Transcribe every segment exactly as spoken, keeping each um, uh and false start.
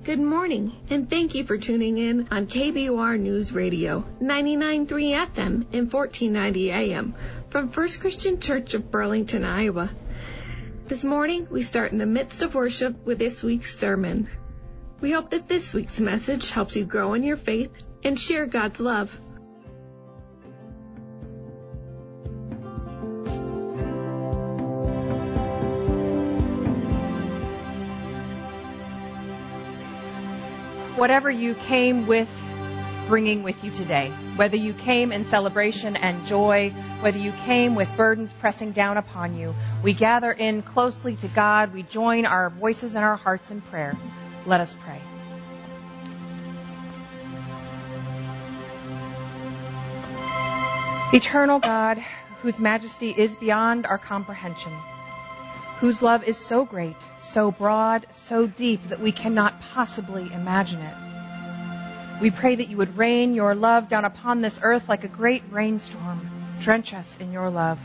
Good morning, and thank you for tuning in on K B O R News Radio, ninety-nine point three F M and fourteen ninety A M from First Christian Church of Burlington, Iowa. This morning, we start in the midst of worship with this week's sermon. We hope that this week's message helps you grow in your faith and share God's love. Whatever you came with, bringing with you today, whether you came in celebration and joy, whether you came with burdens pressing down upon you, we gather in closely to God. We join our voices and our hearts in prayer. Let us pray. Eternal God, whose majesty is beyond our comprehension, whose love is so great, so broad, so deep that we cannot possibly imagine it. We pray that you would rain your love down upon this earth like a great rainstorm. Drench us in your love.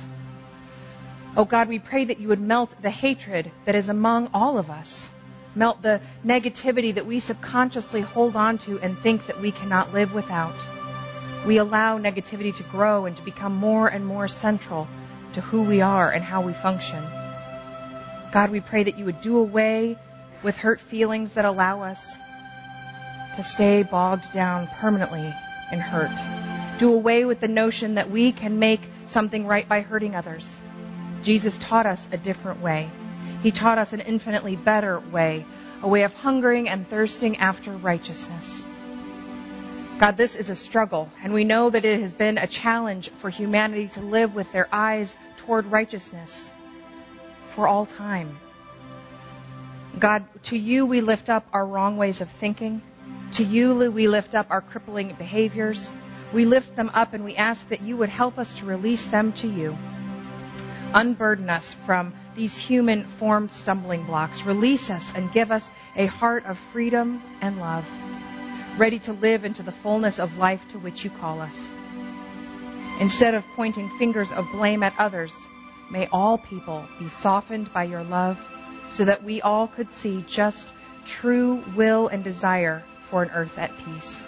Oh God, we pray that you would melt the hatred that is among all of us. Melt the negativity that we subconsciously hold on to and think that we cannot live without. We allow negativity to grow and to become more and more central to who we are and how we function. God, we pray that you would do away with hurt feelings that allow us to stay bogged down permanently in hurt. Do away with the notion that we can make something right by hurting others. Jesus taught us a different way. He taught us an infinitely better way, a way of hungering and thirsting after righteousness. God, this is a struggle, and we know that it has been a challenge for humanity to live with their eyes toward righteousness for all time. God, to you we lift up our wrong ways of thinking. To you we lift up our crippling behaviors. We lift them up and we ask that you would help us to release them to you. Unburden us from these human-formed stumbling blocks. Release us and give us a heart of freedom and love, ready to live into the fullness of life to which you call us. Instead of pointing fingers of blame at others, may all people be softened by your love so that we all could see just true will and desire for an earth at peace.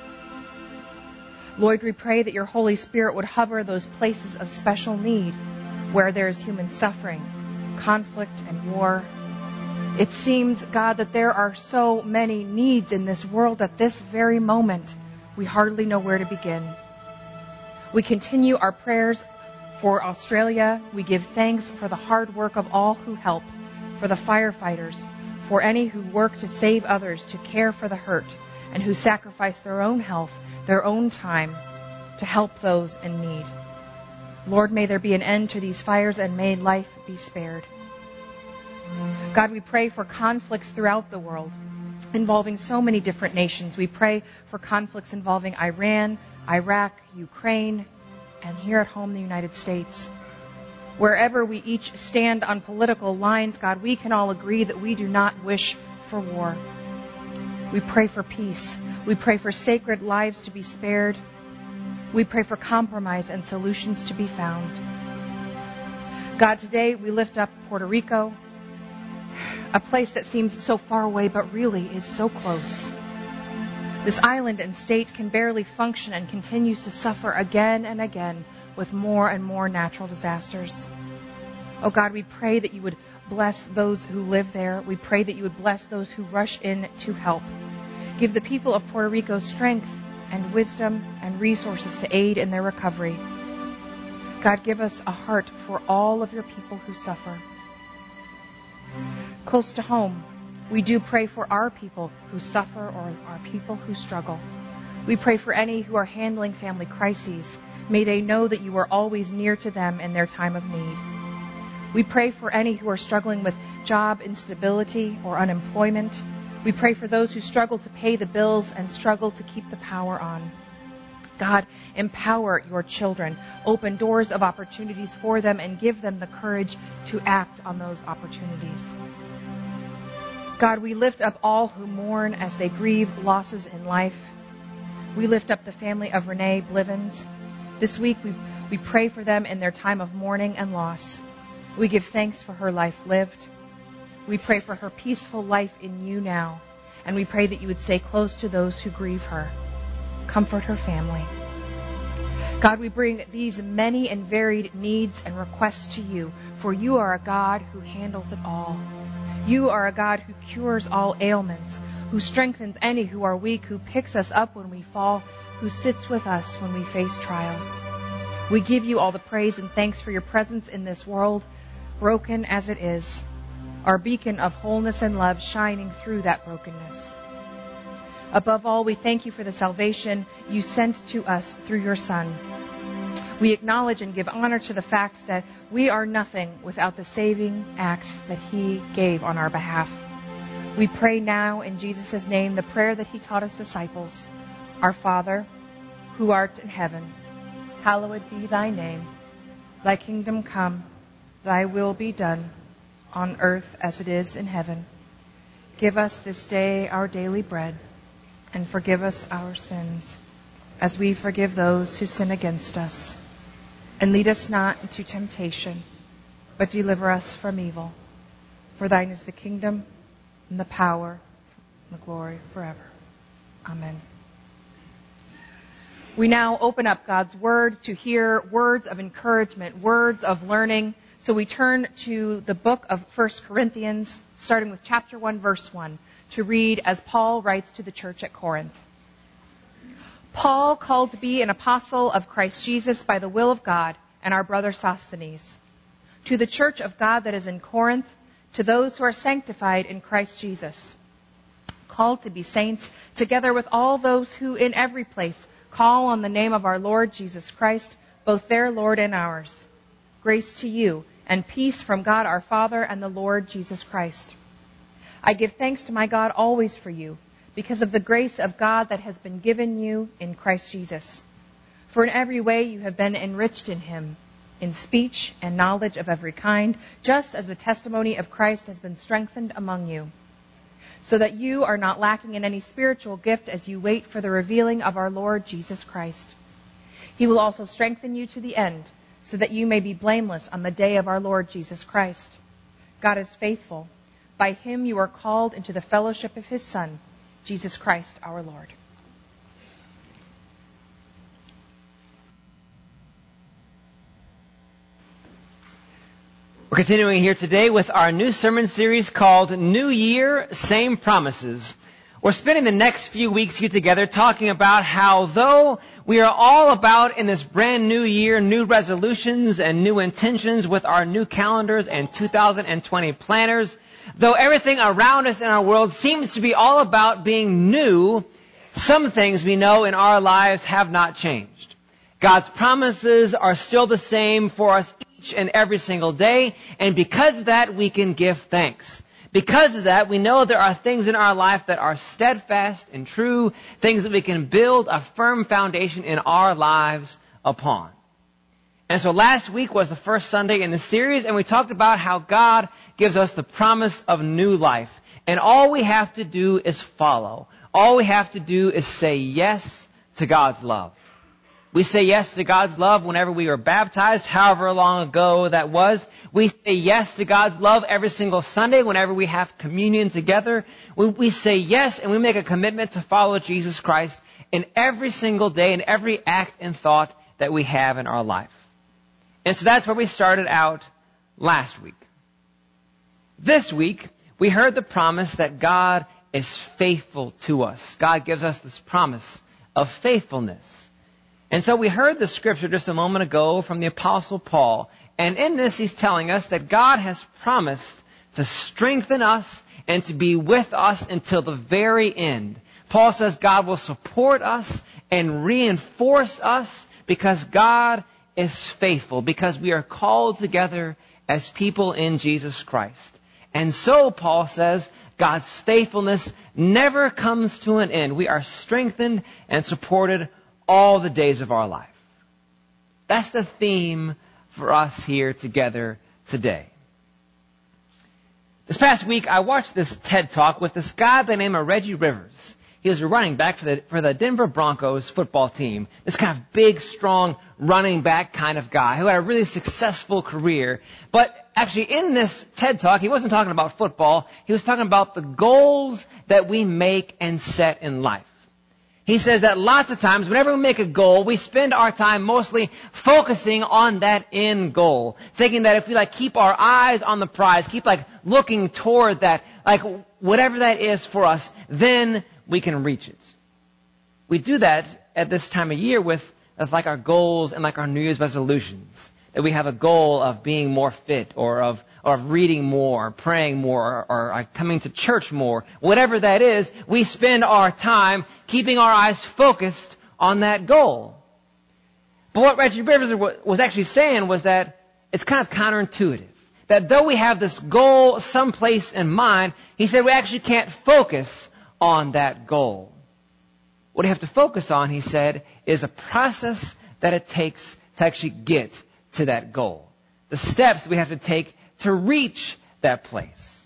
Lord, we pray that your Holy Spirit would hover those places of special need where there is human suffering, conflict, and war. It seems, God, that there are so many needs in this world at this very moment, we hardly know where to begin. We continue our prayers for Australia. We give thanks for the hard work of all who help, for the firefighters, for any who work to save others, to care for the hurt, and who sacrifice their own health, their own time, to help those in need. Lord, may there be an end to these fires and may life be spared. God, we pray for conflicts throughout the world involving so many different nations. We pray for conflicts involving Iran, Iraq, Ukraine, and here at home, the United States. Wherever we each stand on political lines, God, we can all agree that we do not wish for war. We pray for peace. We pray for sacred lives to be spared. We pray for compromise and solutions to be found. God, today we lift up Puerto Rico, a place that seems so far away but really is so close. This island and state can barely function and continues to suffer again and again with more and more natural disasters. Oh God, we pray that you would bless those who live there. We pray that you would bless those who rush in to help. Give the people of Puerto Rico strength and wisdom and resources to aid in their recovery. God, give us a heart for all of your people who suffer. Close to home, we do pray for our people who suffer or our people who struggle. We pray for any who are handling family crises. May they know that you are always near to them in their time of need. We pray for any who are struggling with job instability or unemployment. We pray for those who struggle to pay the bills and struggle to keep the power on. God, empower your children. Open doors of opportunities for them and give them the courage to act on those opportunities. God, we lift up all who mourn as they grieve losses in life. We lift up the family of Renee Blivens. This week we, we pray for them in their time of mourning and loss. We give thanks for her life lived. We pray for her peaceful life in you now. and we pray that you would stay close to those who grieve her. Comfort her family. God, we bring these many and varied needs and requests to you, for you are a God who handles it all. You are a God who cures all ailments, who strengthens any who are weak, who picks us up when we fall, who sits with us when we face trials. We give you all the praise and thanks for your presence in this world, broken as it is, our beacon of wholeness and love shining through that brokenness. Above all, we thank you for the salvation you sent to us through your Son. We acknowledge and give honor to the fact that we are nothing without the saving acts that he gave on our behalf. We pray now in Jesus' name the prayer that he taught his disciples. Our Father, who art in heaven, hallowed be thy name. Thy kingdom come, thy will be done, on earth as it is in heaven. Give us this day our daily bread, and forgive us our sins, as we forgive those who sin against us. And lead us not into temptation, but deliver us from evil. For thine is the kingdom, and the power, and the glory forever. Amen. We now open up God's Word to hear words of encouragement, words of learning. So we turn to the book of First Corinthians, starting with chapter one, verse one, to read as Paul writes to the church at Corinth. Paul, called to be an apostle of Christ Jesus by the will of God, and our brother Sosthenes, to the church of God that is in Corinth, to those who are sanctified in Christ Jesus, called to be saints, together with all those who in every place call on the name of our Lord Jesus Christ, both their Lord and ours. Grace to you, and peace from God our Father and the Lord Jesus Christ. I give thanks to my God always for you, because of the grace of God that has been given you in Christ Jesus. For in every way you have been enriched in him, in speech and knowledge of every kind, just as the testimony of Christ has been strengthened among you, so that you are not lacking in any spiritual gift as you wait for the revealing of our Lord Jesus Christ. He will also strengthen you to the end, so that you may be blameless on the day of our Lord Jesus Christ. God is faithful. By him you are called into the fellowship of his Son, Jesus Christ our Lord. We're continuing here today with our new sermon series called New Year, Same Promises. We're spending the next few weeks here together talking about how though we are all about in this brand new year, new resolutions and new intentions with our new calendars and two thousand twenty planners, though everything around us in our world seems to be all about being new, some things we know in our lives have not changed. God's promises are still the same for us each and every single day, and because of that, we can give thanks. Because of that, we know there are things in our life that are steadfast and true, things that we can build a firm foundation in our lives upon. And so last week was the first Sunday in the series, and we talked about how God gives us the promise of new life. And all we have to do is follow. All we have to do is say yes to God's love. We say yes to God's love whenever we are baptized, however long ago that was. We say yes to God's love every single Sunday whenever we have communion together. We, we say yes and we make a commitment to follow Jesus Christ in every single day, in every act and thought that we have in our life. And so that's where we started out last week. This week, we heard the promise that God is faithful to us. God gives us this promise of faithfulness. And so we heard the scripture just a moment ago from the Apostle Paul. And in this, he's telling us that God has promised to strengthen us and to be with us until the very end. Paul says God will support us and reinforce us because God is faithful, because we are called together as people in Jesus Christ. And so, Paul says, God's faithfulness never comes to an end. We are strengthened and supported all the days of our life. That's the theme for us here together today. This past week, I watched this TED Talk with this guy by the name of Reggie Rivers. He was a running back for the, for the Denver Broncos football team. This kind of big, strong running back kind of guy who had a really successful career. But actually in this TED Talk, he wasn't talking about football. He was talking about the goals that we make and set in life. He says that lots of times, whenever we make a goal, we spend our time mostly focusing on that end goal. Thinking that if we like keep our eyes on the prize, keep like looking toward that, like whatever that is for us, then we can reach it. We do that at this time of year with, with like our goals and like our New Year's resolutions. That we have a goal of being more fit or of or of reading more, or praying more, or, or coming to church more. Whatever that is, we spend our time keeping our eyes focused on that goal. But what Reggie Rivers was actually saying was that it's kind of counterintuitive. That though we have this goal someplace in mind, he said we actually can't focus on that goal. What we have to focus on, he said, is the process that it takes to actually get to that goal. The steps we have to take to reach that place.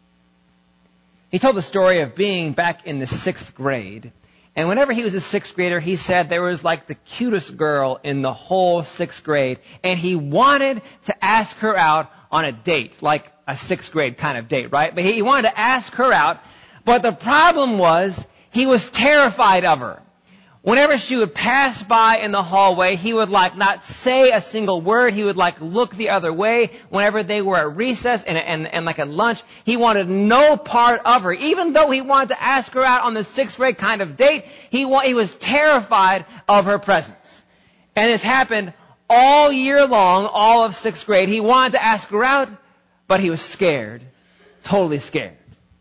He told the story of being back in the sixth grade. And whenever he was a sixth grader, he said there was like the cutest girl in the whole sixth grade. And he wanted to ask her out on a date, like a sixth grade kind of date, right? But he wanted to ask her out. But the problem was he was terrified of her. Whenever she would pass by in the hallway, he would like not say a single word. He would like look the other way. Whenever they were at recess and, and, and like at lunch, he wanted no part of her. Even though he wanted to ask her out on the sixth grade kind of date, he, wa- he was terrified of her presence. And this happened all year long, all of sixth grade. He wanted to ask her out, but he was scared, totally scared.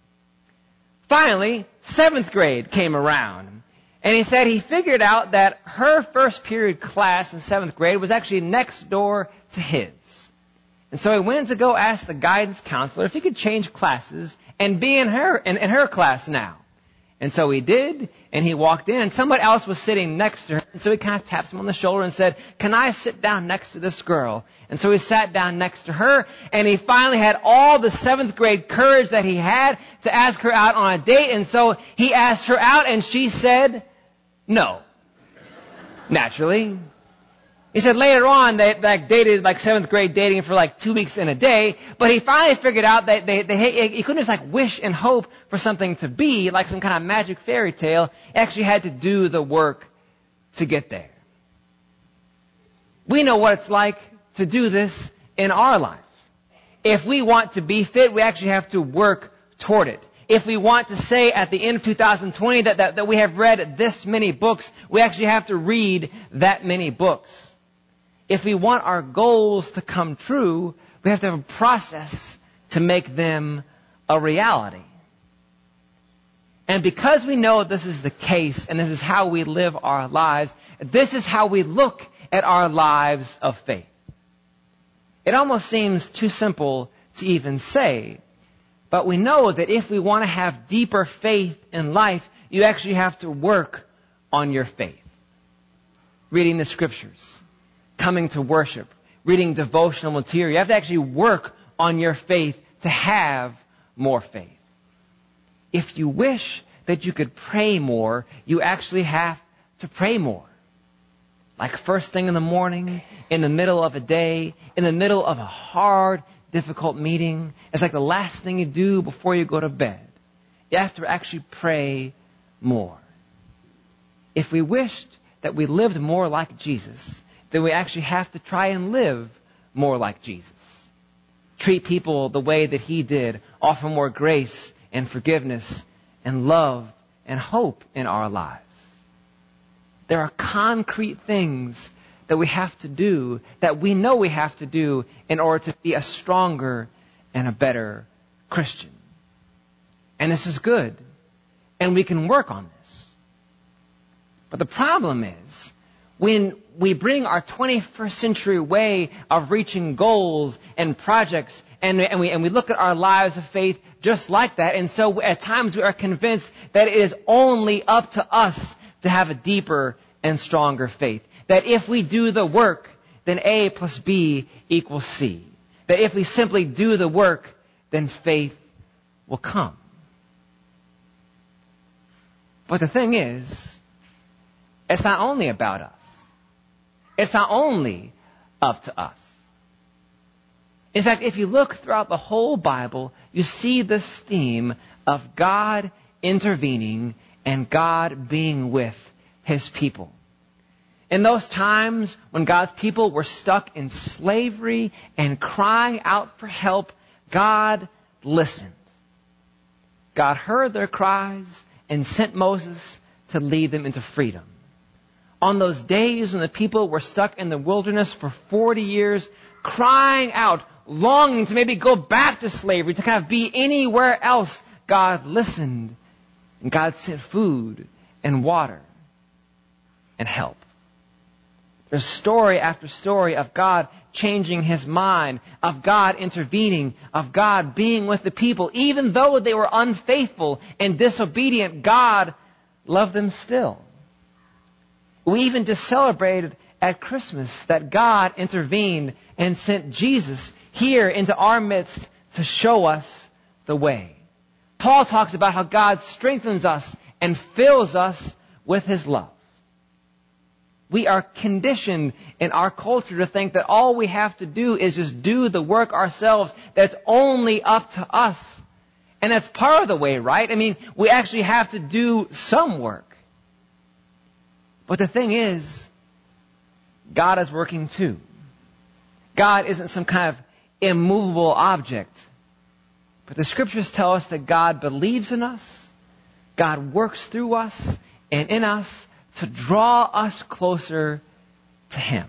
Finally, seventh grade came around. And he said he figured out that her first period class in seventh grade was actually next door to his. And so he went to go ask the guidance counselor if he could change classes and be in her in, in her class now. And so he did, and he walked in, and someone else was sitting next to her. And so he kind of taps him on the shoulder and said, "Can I sit down next to this girl?" And so he sat down next to her, and he finally had all the seventh grade courage that he had to ask her out on a date. And so he asked her out, and she said no. Naturally. He said later on they like dated like seventh grade dating for like two weeks in a day, but he finally figured out that they, they, he couldn't just like wish and hope for something to be like some kind of magic fairy tale. He actually had to do the work to get there. We know what it's like to do this in our life. If we want to be fit, we actually have to work toward it. If we want to say at the end of two thousand twenty that, that, that we have read this many books, we actually have to read that many books. If we want our goals to come true, we have to have a process to make them a reality. And because we know this is the case and this is how we live our lives, this is how we look at our lives of faith. It almost seems too simple to even say, but we know that if we want to have deeper faith in life, you actually have to work on your faith. Reading the scriptures, coming to worship, reading devotional material. You have to actually work on your faith to have more faith. If you wish that you could pray more, you actually have to pray more. Like first thing in the morning, in the middle of a day, in the middle of a hard, difficult meeting. It's like the last thing you do before you go to bed. You have to actually pray more. If we wished that we lived more like Jesus, then we actually have to try and live more like Jesus. Treat people the way that he did. Offer more grace and forgiveness and love and hope in our lives. There are concrete things that we have to do, that we know we have to do in order to be a stronger and a better Christian. And this is good. And we can work on this. But the problem is, when we bring our twenty-first century way of reaching goals and projects, and, and, we, and we look at our lives of faith just like that, and so at times we are convinced that it is only up to us to have a deeper and stronger faith. That if we do the work, then A plus B equals C. That if we simply do the work, then faith will come. But the thing is, it's not only about us. It's not only up to us. In fact, if you look throughout the whole Bible, you see this theme of God intervening and God being with his people. In those times when God's people were stuck in slavery and crying out for help, God listened. God heard their cries and sent Moses to lead them into freedom. On those days when the people were stuck in the wilderness for forty years, crying out, longing to maybe go back to slavery, to kind of be anywhere else, God listened, and God sent food and water and help. There's story after story of God changing his mind, of God intervening, of God being with the people. Even though they were unfaithful and disobedient, God loved them still. We even just celebrated at Christmas that God intervened and sent Jesus here into our midst to show us the way. Paul talks about how God strengthens us and fills us with his love. We are conditioned in our culture to think that all we have to do is just do the work ourselves. That's only up to us. And that's part of the way, right? I mean, we actually have to do some work. But the thing is, God is working too. God isn't some kind of immovable object. But the scriptures tell us that God believes in us, God works through us and in us to draw us closer to him.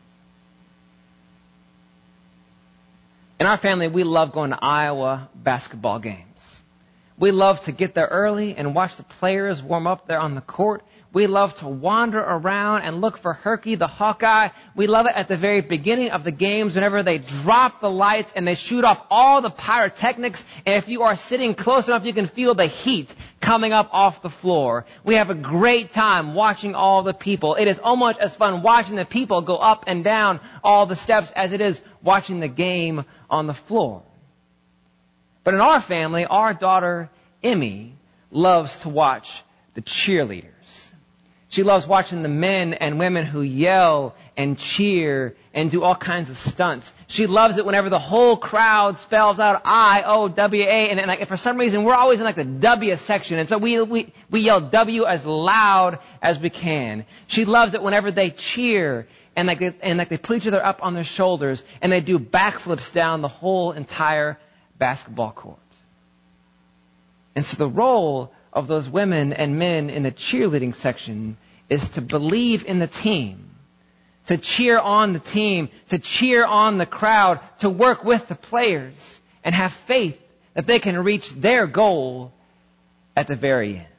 In our family, we love going to Iowa basketball games. We love to get there early and watch the players warm up there on the court. We love to wander around and look for Herky the Hawkeye. We love it at the very beginning of the games whenever they drop the lights and they shoot off all the pyrotechnics. And if you are sitting close enough, you can feel the heat coming up off the floor. We have a great time watching all the people. It is almost as fun watching the people go up and down all the steps as it is watching the game on the floor. But in our family, our daughter, Emmy, loves to watch the cheerleaders. She loves watching the men and women who yell and cheer and do all kinds of stunts. She loves it whenever the whole crowd spells out I O W A, and, and like, for some reason we're always in like the W section, and so we, we we yell W as loud as we can. She loves it whenever they cheer and like they, and like they put each other up on their shoulders and they do backflips down the whole entire basketball court. And so the role of those women and men in the cheerleading section is to believe in the team, to cheer on the team, to cheer on the crowd, to work with the players, and have faith that they can reach their goal at the very end.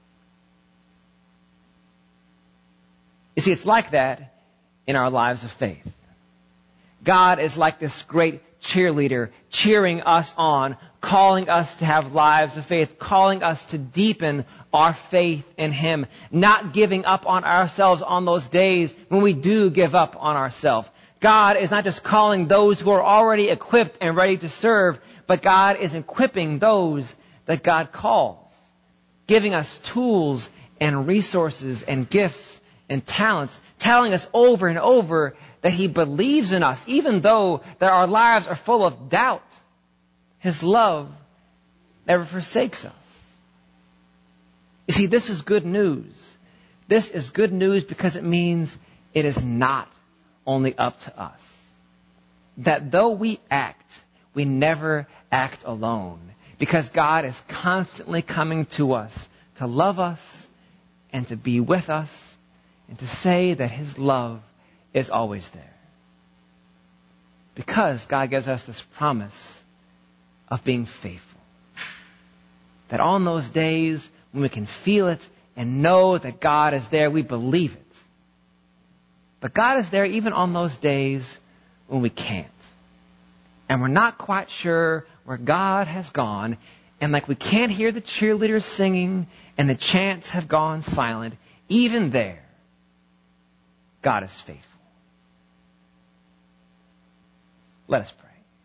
You see, it's like that in our lives of faith. God is like this great cheerleader cheering us on, calling us to have lives of faith, calling us to deepen our faith in him, not giving up on ourselves on those days when we do give up on ourselves. God is not just calling those who are already equipped and ready to serve, but God is equipping those that God calls, giving us tools and resources and gifts and talents, telling us over and over that he believes in us, even though that our lives are full of doubt. His love never forsakes us. You see, this is good news. This is good news because it means it is not only up to us. That though we act, we never act alone, because God is constantly coming to us to love us and to be with us and to say that his love is always there. Because God gives us this promise of being faithful. That on those days when we can feel it and know that God is there, we believe it. But God is there even on those days when we can't. And we're not quite sure where God has gone. And like we can't hear the cheerleaders singing and the chants have gone silent. Even there, God is faithful. Let us pray.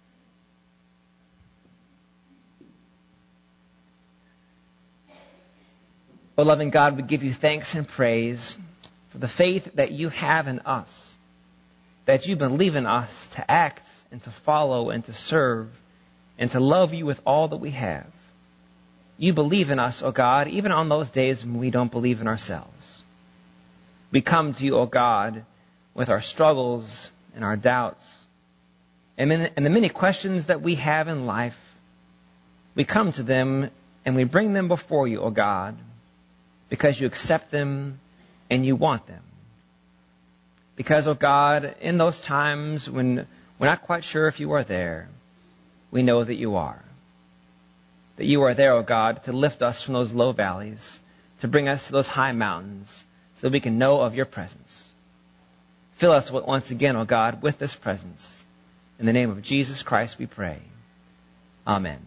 O loving God, we give you thanks and praise for the faith that you have in us, that you believe in us to act and to follow and to serve and to love you with all that we have. You believe in us, O God, even on those days when we don't believe in ourselves. We come to you, O God, with our struggles and our doubts and and the many questions that we have in life. We come to them and we bring them before you, O God, because you accept them and you want them. Because, O God, in those times when we're not quite sure if you are there, we know that you are. That you are there, O God, to lift us from those low valleys, to bring us to those high mountains, so that we can know of your presence. Fill us once again, O God, with this presence. In the name of Jesus Christ we pray. Amen.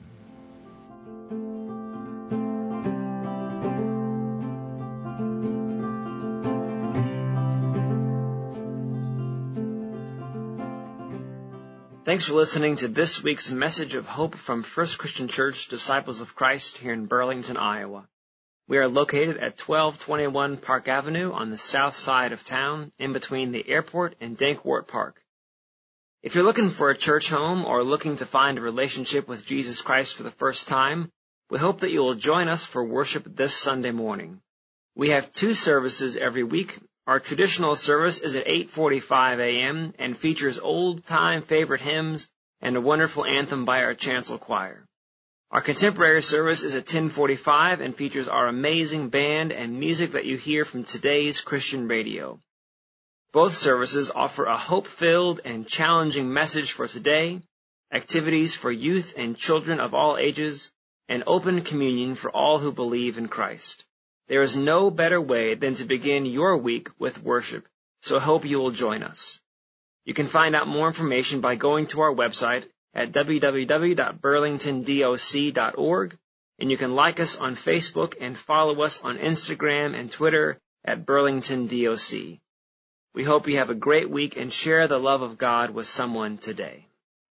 Thanks for listening to this week's message of hope from First Christian Church Disciples of Christ here in Burlington, Iowa. We are located at twelve twenty-one Park Avenue on the south side of town, in between the airport and Dankwart Park. If you're looking for a church home or looking to find a relationship with Jesus Christ for the first time, we hope that you will join us for worship this Sunday morning. We have two services every week. Our traditional service is at eight forty-five a.m. and features old-time favorite hymns and a wonderful anthem by our chancel choir. Our contemporary service is at ten forty-five and features our amazing band and music that you hear from today's Christian radio. Both services offer a hope-filled and challenging message for today, activities for youth and children of all ages, and open communion for all who believe in Christ. There is no better way than to begin your week with worship, so I hope you will join us. You can find out more information by going to our website at w w w dot burlington doc dot org, and you can like us on Facebook and follow us on Instagram and Twitter at Burlington D O C. We hope you have a great week and share the love of God with someone today.